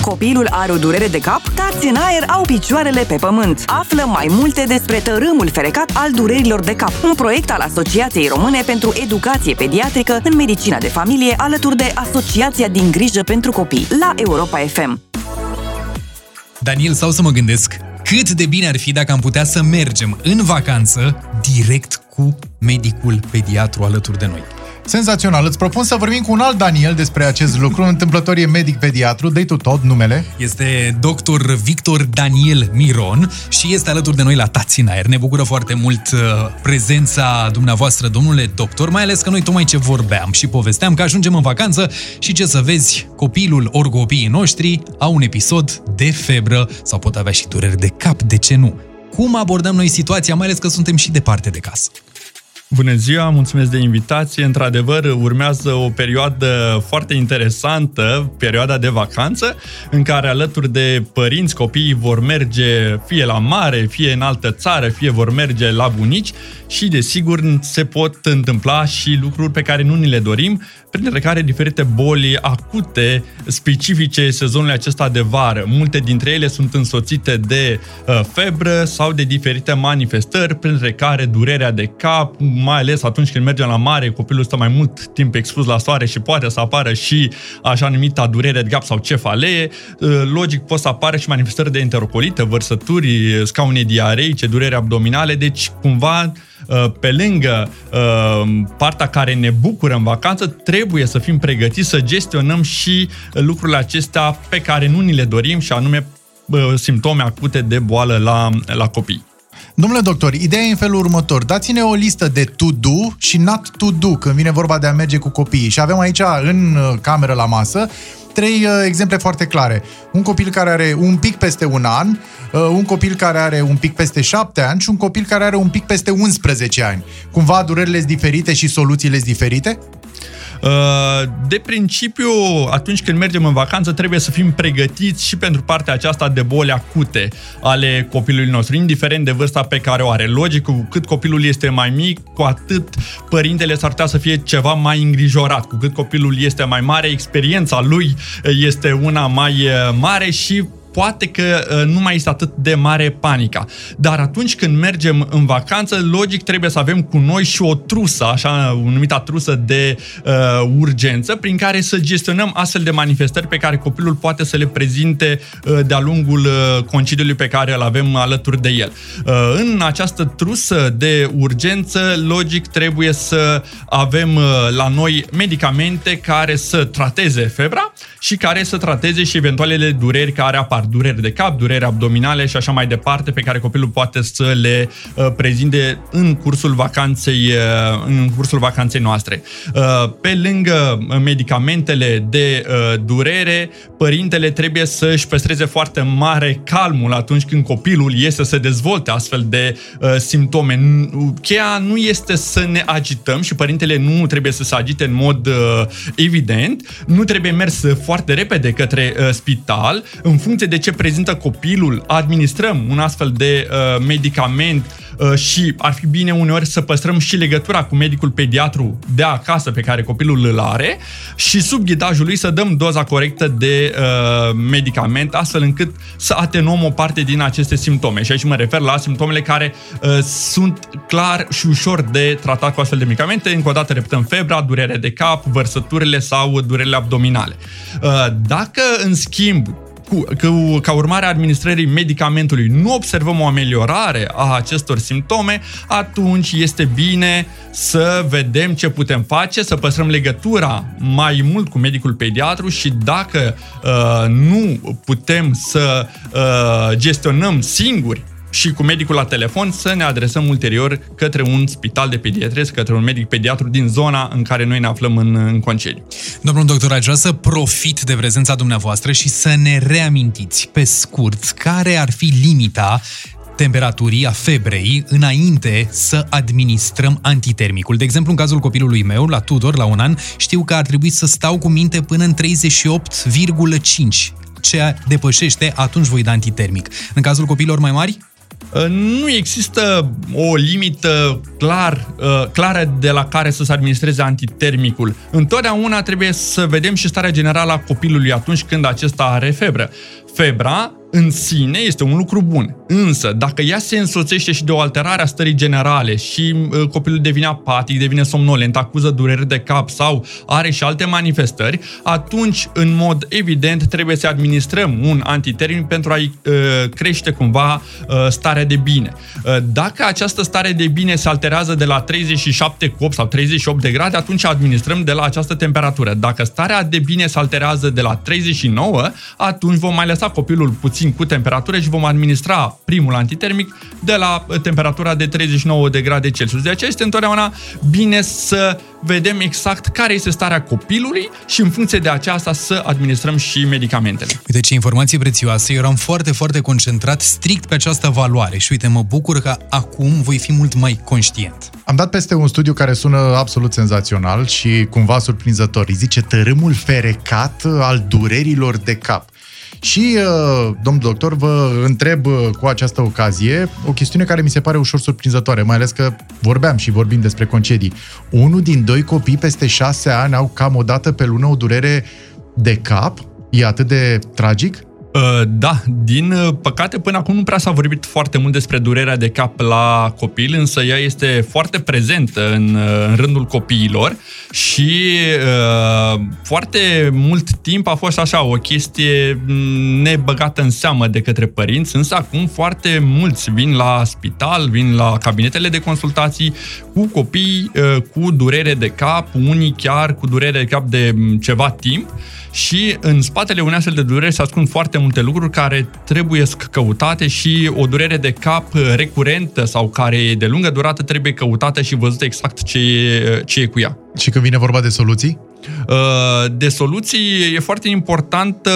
copilul are o durere de cap, tați în aer au picioarele pe pământ. Află mai multe despre tărâmul ferecat al durerilor de cap, un proiect al Asociației Române pentru Educație Pediatrică în Medicina de Familie, alături de Asociația din Grijă pentru Copii, la Europa FM. Daniel, stau să mă gândesc cât de bine ar fi dacă am putea să mergem în vacanță direct cu medicul pediatru alături de noi. Senzațional. Îți propun să vorbim cu un alt Daniel despre acest lucru. Întâmplător e medic-pediatru. Dă-i tu tot numele. Este dr. Victor Daniel Miron și este alături de noi la Tați în aer. Ne bucură foarte mult prezența dumneavoastră, domnule doctor, mai ales că noi tocmai ce vorbeam și povesteam că ajungem în vacanță și ce să vezi, copilul ori copiii noștri au un episod de febră sau pot avea și dureri de cap, de ce nu? Cum abordăm noi situația, mai ales că suntem și departe de casă? Bună ziua, mulțumesc de invitație. Într-adevăr, urmează o perioadă foarte interesantă, perioada de vacanță, în care alături de părinți, copiii vor merge fie la mare, fie în altă țară, fie vor merge la bunici și, desigur, se pot întâmpla și lucruri pe care nu ni le dorim, printre care diferite boli acute specifice sezonului acesta de vară. Multe dintre ele sunt însoțite de febră sau de diferite manifestări, printre care durerea de cap, mai ales atunci când mergem la mare, copilul stă mai mult timp expus la soare și poate să apară și așa numita durere de cap sau cefalee. Logic, pot să apară și manifestări de enterocolită, vărsături, scaune diareice, durere abdominale, deci cumva pe lângă partea care ne bucură în vacanță, trebuie să fim pregătiți să gestionăm și lucrurile acestea pe care nu ni le dorim, și anume simptome acute de boală la copii. Domnule doctor, ideea e în felul următor. Dați-ne o listă de to-do și not to-do când vine vorba de a merge cu copiii. Și avem aici, în cameră la masă, 3 exemple foarte clare. Un copil care are un pic peste un an, un copil care are un pic peste 7 ani și un copil care are un pic peste 11 ani. Cumva durerile sunt diferite și soluțiile sunt diferite? De principiu, atunci când mergem în vacanță, trebuie să fim pregătiți și pentru partea aceasta de boli acute ale copilului nostru, indiferent de vârsta pe care o are. Logic, cu cât copilul este mai mic, cu atât părintele s-ar putea să fie ceva mai îngrijorat. Cu cât copilul este mai mare, experiența lui este una mai mare și poate că nu mai este atât de mare panica. Dar atunci când mergem în vacanță, logic trebuie să avem cu noi și o trusă, așa numită trusă de urgență, prin care să gestionăm astfel de manifestări pe care copilul poate să le prezinte de-a lungul concediului pe care îl avem alături de el. În această trusă de urgență, logic trebuie să avem la noi medicamente care să trateze febra și care să trateze și eventualele dureri care apar. Dureri de cap, dureri abdominale și așa mai departe, pe care copilul poate să le prezinte în cursul vacanței noastre. Pe lângă medicamentele de durere, părintele trebuie să-și păstreze foarte mare calmul atunci când copilul iese să dezvolte astfel de simptome. Cheia nu este să ne agităm și părintele nu trebuie să se agite în mod evident, nu trebuie mers foarte repede către spital. În funcție de ce prezintă copilul, administrăm un astfel de medicament și ar fi bine uneori să păstrăm și legătura cu medicul pediatru de acasă pe care copilul îl are și sub ghidajul lui să dăm doza corectă de medicament, astfel încât să atenuăm o parte din aceste simptome. Și aici mă refer la simptomele care sunt clar și ușor de tratat cu astfel de medicamente. Încă o dată repetăm: febra, durerea de cap, vărsăturile sau durerile abdominale. Dacă, în schimb, ca urmare a administrării medicamentului nu observăm o ameliorare a acestor simptome, atunci este bine să vedem ce putem face, să păstrăm legătura mai mult cu medicul pediatru și dacă nu putem să gestionăm singuri și cu medicul la telefon, să ne adresăm ulterior către un spital de pediatrie, către un medic pediatru din zona în care noi ne aflăm în concediu. Domnul doctor, aș vrea să profit de prezența dumneavoastră și să ne reamintiți, pe scurt, care ar fi limita temperaturii, a febrei, înainte să administrăm antitermicul. De exemplu, în cazul copilului meu, la Tudor, la 1 an, știu că ar trebui să stau cu minte până în 38,5. Ce depășește, atunci voi da antitermic. În cazul copiilor mai mari? Nu există o limită clară de la care să se administreze antitermicul. Întotdeauna trebuie să vedem și starea generală a copilului atunci când acesta are febră. Febra în sine este un lucru bun, însă dacă ea se însoțește și de o alterare a stării generale și copilul devine apatic, devine somnolent, acuză dureri de cap sau are și alte manifestări, atunci, în mod evident, trebuie să administrăm un antitermic pentru a-i crește cumva starea de bine. Dacă această stare de bine se alterează de la 37 cu 8 sau 38 de grade, atunci administrăm de la această temperatură. Dacă starea de bine se alterează de la 39, atunci vom mai lăsa copilul puțin cu temperatură și vom administra primul antitermic de la temperatura de 39 de grade Celsius. De aceea este întotdeauna bine să vedem exact care este starea copilului și în funcție de aceasta să administrăm și medicamentele. Uite ce informație prețioasă, eu eram foarte, foarte concentrat strict pe această valoare și uite, mă bucur că acum voi fi mult mai conștient. Am dat peste un studiu care sună absolut senzațional și cumva surprinzător. Îi zice tărâmul ferecat al durerilor de cap. Și, domnul doctor, vă întreb cu această ocazie o chestiune care mi se pare ușor surprinzătoare, mai ales că vorbim despre concedii. 1 din 2 copii peste 6 ani au cam o dată pe lună o durere de cap? E atât de tragic? Da, din păcate până acum nu prea s-a vorbit foarte mult despre durerea de cap la copil, însă ea este foarte prezentă în rândul copiilor și foarte mult timp a fost așa o chestie nebăgată în seamă de către părinți, însă acum foarte mulți vin la spital, vin la cabinetele de consultații cu copii cu durere de cap, unii chiar cu durere de cap de ceva timp. Și în spatele unei astfel de dureri se ascund foarte multe lucruri care trebuie căutate și o durere de cap recurentă sau care e de lungă durată trebuie căutată și văzută exact ce e cu ea. Și când vine vorba de soluții? De soluții e foarte importantă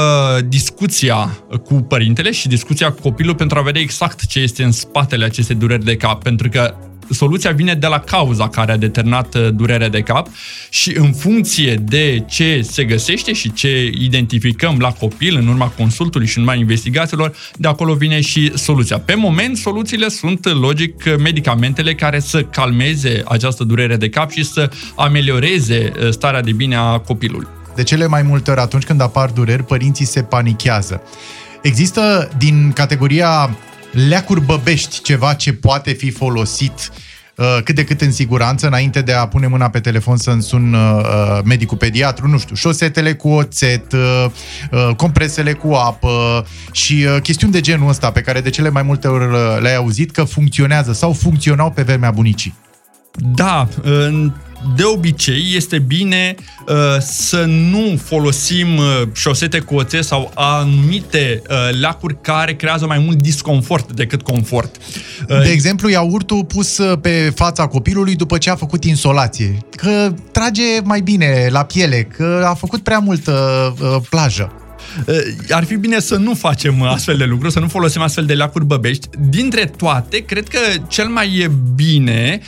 discuția cu părintele și discuția cu copilul pentru a vedea exact ce este în spatele acestei dureri de cap, pentru că soluția vine de la cauza care a determinat durerea de cap și în funcție de ce se găsește și ce identificăm la copil în urma consultului și în urma investigațiilor, de acolo vine și soluția. Pe moment, soluțiile sunt, logic, medicamentele care să calmeze această durere de cap și să amelioreze starea de bine a copilului. De cele mai multe ori, atunci când apar dureri, părinții se panichează. Există din categoria leacuri băbești ceva ce poate fi folosit cât de cât în siguranță înainte de a pune mâna pe telefon să-mi sun medicul pediatru, nu știu, șosetele cu oțet, compresele cu apă și chestiuni de genul ăsta pe care de cele mai multe ori le-ai auzit că funcționează sau funcționau pe vremea bunicii? Da, de obicei este bine să nu folosim șosete cu oțet sau anumite leacuri care creează mai mult disconfort decât confort. De exemplu, iaurtul pus pe fața copilului după ce a făcut insolație, că trage mai bine la piele, că a făcut prea multă plajă. Ar fi bine să nu facem astfel de lucruri, să nu folosim astfel de leacuri băbești. Dintre toate, cred că cel mai bine,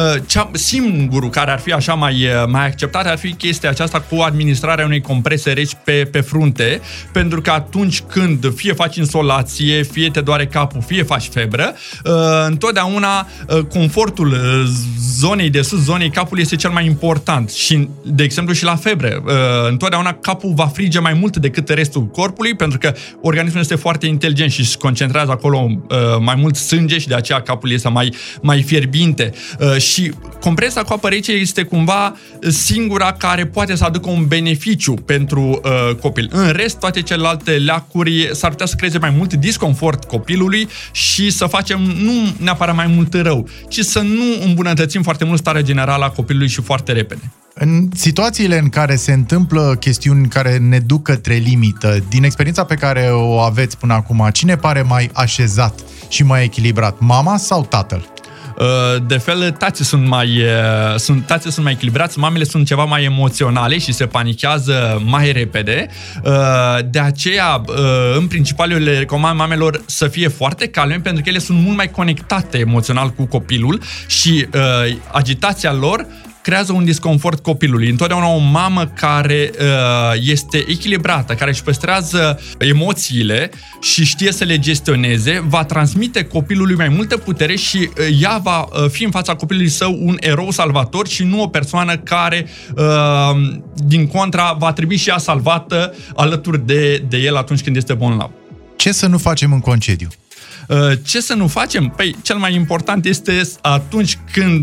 singurul care ar fi așa mai acceptat, ar fi chestia aceasta cu administrarea unei comprese reci pe frunte, pentru că atunci când fie faci insolație, fie te doare capul, fie faci febră, întotdeauna confortul zonei de sus, zonei capului este cel mai important și, de exemplu, și la febră. Întotdeauna capul va frige mai mult decât restul corpului, pentru că organismul este foarte inteligent și se concentrează acolo mai mult sânge și de aceea capul este mai fierbinte. Și compresa cu apă rece este cumva singura care poate să aducă un beneficiu pentru copil. În rest, toate celelalte leacuri s-ar putea să creeze mai mult disconfort copilului și să facem nu neapărat mai mult rău, ci să nu îmbunătățim foarte mult starea generală a copilului și foarte repede. În situațiile în care se întâmplă chestiuni care ne duc către limită, din experiența pe care o aveți până acum, cine pare mai așezat și mai echilibrat, mama sau tatăl? De fel, tații sunt mai echilibrați, mamele sunt ceva mai emoționale și se panichează mai repede. De aceea, în principal, eu le recomand mamelor să fie foarte calme, pentru că ele sunt mult mai conectate emoțional cu copilul și agitația lor creează un disconfort copilului. Întotdeauna o mamă care este echilibrată, care își păstrează emoțiile și știe să le gestioneze, va transmite copilului mai multă putere și ea va fi în fața copilului său un erou salvator și nu o persoană care, din contra, va trebui și ea salvată alături de el atunci când este bolnav. Ce să nu facem în concediu? Ce să nu facem? Păi, cel mai important este atunci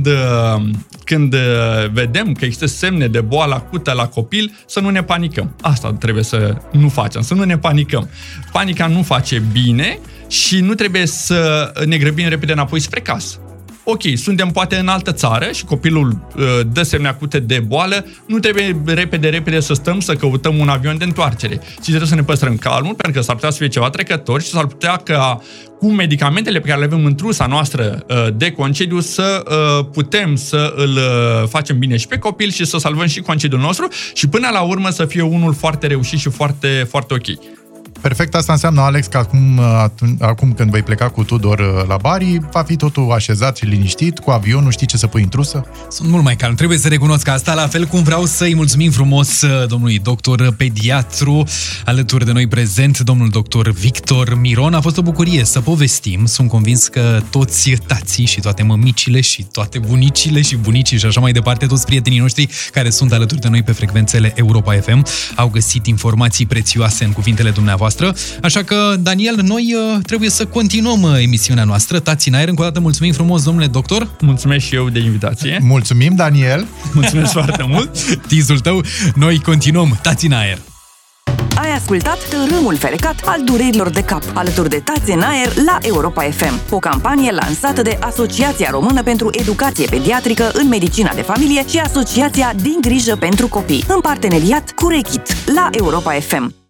când vedem că există semne de boală acută la copil, să nu ne panicăm. Asta trebuie să nu facem, să nu ne panicăm. Panica nu face bine și nu trebuie să ne grăbim repede înapoi spre casă. Ok, suntem poate în altă țară și copilul dă semne acute de boală, nu trebuie repede să stăm să căutăm un avion de întoarcere, ci trebuie să ne păstrăm calmul, pentru că s-ar putea să fie ceva trecător și s-ar putea ca cu medicamentele pe care le avem în trusa noastră de concediu să putem să îl facem bine și pe copil și să salvăm și concediul nostru și până la urmă să fie unul foarte reușit și foarte, foarte ok. Perfect, asta înseamnă, Alex, că acum când vei pleca cu Tudor la Bari, va fi totul așezat și liniștit, cu avionul, știi ce să pui în trusă? Sunt mult mai calm, trebuie să recunosc asta, la fel cum vreau să-i mulțumim frumos domnului doctor pediatru, alături de noi prezent, domnul doctor Victor Miron. A fost o bucurie să povestim, sunt convins că toți tații și toate mămicile și toate bunicile și bunicii și așa mai departe, toți prietenii noștri care sunt alături de noi pe frecvențele Europa FM, au găsit informații prețioase în cuvintele dumneavoastră. Așa că, Daniel, noi trebuie să continuăm emisiunea noastră, Tații în aer. Încă o dată mulțumim frumos, domnule doctor. Mulțumesc și eu de invitație. Mulțumim, Daniel. Mulțumesc foarte mult. Tizul tău, noi continuăm Tații în aer. Ai ascultat Tărâmul ferecat al durerilor de cap, alături de Tații în aer la Europa FM. O campanie lansată de Asociația Română pentru Educație Pediatrică în Medicina de Familie și Asociația Din Grijă pentru Copii, în parteneriat cu Rechit la Europa FM.